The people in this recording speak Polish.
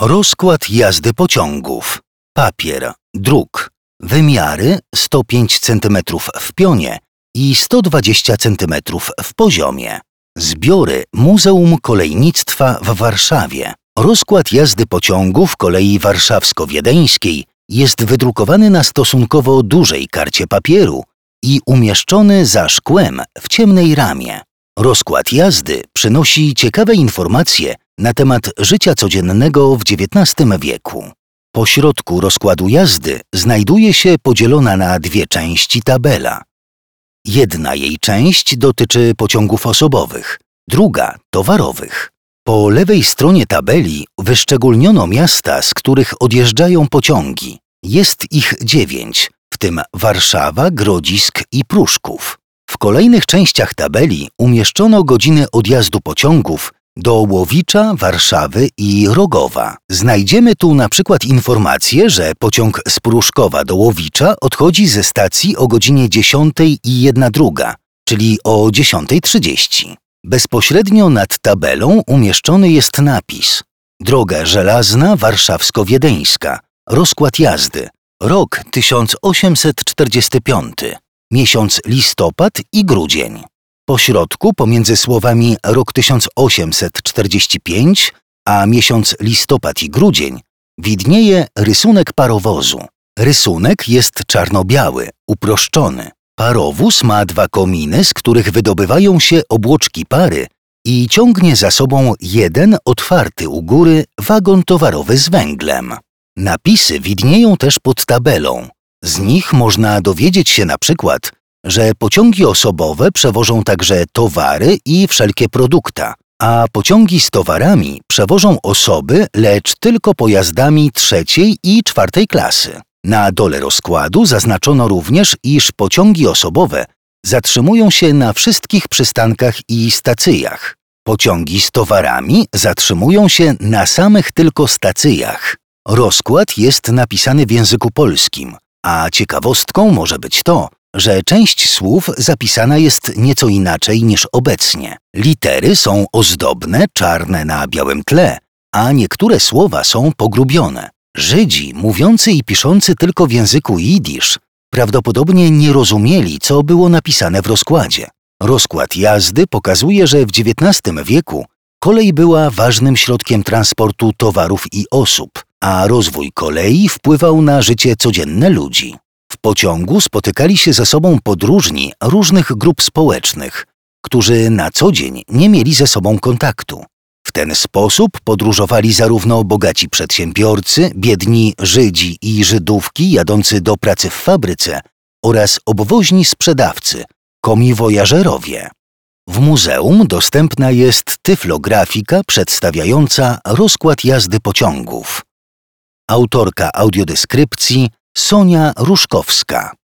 Rozkład jazdy pociągów. Papier, druk. Wymiary 105 cm w pionie i 120 cm w poziomie. Zbiory Muzeum Kolejnictwa w Warszawie. Rozkład jazdy pociągów kolei warszawsko-wiedeńskiej jest wydrukowany na stosunkowo dużej karcie papieru i umieszczony za szkłem w ciemnej ramie. Rozkład jazdy przynosi ciekawe informacje na temat życia codziennego w XIX wieku. Po środku rozkładu jazdy znajduje się podzielona na dwie części tabela. Jedna jej część dotyczy pociągów osobowych, druga towarowych. Po lewej stronie tabeli wyszczególniono miasta, z których odjeżdżają pociągi. Jest ich 9, w tym Warszawa, Grodzisk i Pruszków. W kolejnych częściach tabeli umieszczono godziny odjazdu pociągów do Łowicza, Warszawy i Rogowa. Znajdziemy tu na przykład informację, że pociąg z Pruszkowa do Łowicza odchodzi ze stacji o godzinie 10:01, czyli o 10:30. Bezpośrednio nad tabelą umieszczony jest napis: Droga żelazna warszawsko-wiedeńska. Rozkład jazdy. Rok 1845. Miesiąc listopad i grudzień. Po środku, pomiędzy słowami rok 1845, a miesiąc listopad i grudzień, widnieje rysunek parowozu. Rysunek jest czarno-biały, uproszczony. Parowóz ma 2 kominy, z których wydobywają się obłoczki pary i ciągnie za sobą jeden otwarty u góry wagon towarowy z węglem. Napisy widnieją też pod tabelą. Z nich można dowiedzieć się na przykład, że pociągi osobowe przewożą także towary i wszelkie produkta, a pociągi z towarami przewożą osoby, lecz tylko pojazdami 3. i 4. klasy. Na dole rozkładu zaznaczono również, iż pociągi osobowe zatrzymują się na wszystkich przystankach i stacjach. Pociągi z towarami zatrzymują się na samych tylko stacjach. Rozkład jest napisany w języku polskim, a ciekawostką może być to, że część słów zapisana jest nieco inaczej niż obecnie. Litery są ozdobne, czarne na białym tle, a niektóre słowa są pogrubione. Żydzi, mówiący i piszący tylko w języku jidysz, prawdopodobnie nie rozumieli, co było napisane w rozkładzie. Rozkład jazdy pokazuje, że w XIX wieku kolej była ważnym środkiem transportu towarów i osób, a rozwój kolei wpływał na życie codzienne ludzi. W pociągu spotykali się ze sobą podróżni różnych grup społecznych, którzy na co dzień nie mieli ze sobą kontaktu. W ten sposób podróżowali zarówno bogaci przedsiębiorcy, biedni Żydzi i Żydówki jadący do pracy w fabryce oraz obwoźni sprzedawcy, komiwojażerowie. W muzeum dostępna jest tyflografika przedstawiająca rozkład jazdy pociągów. Autorka audiodeskrypcji Sonia Ruszkowska.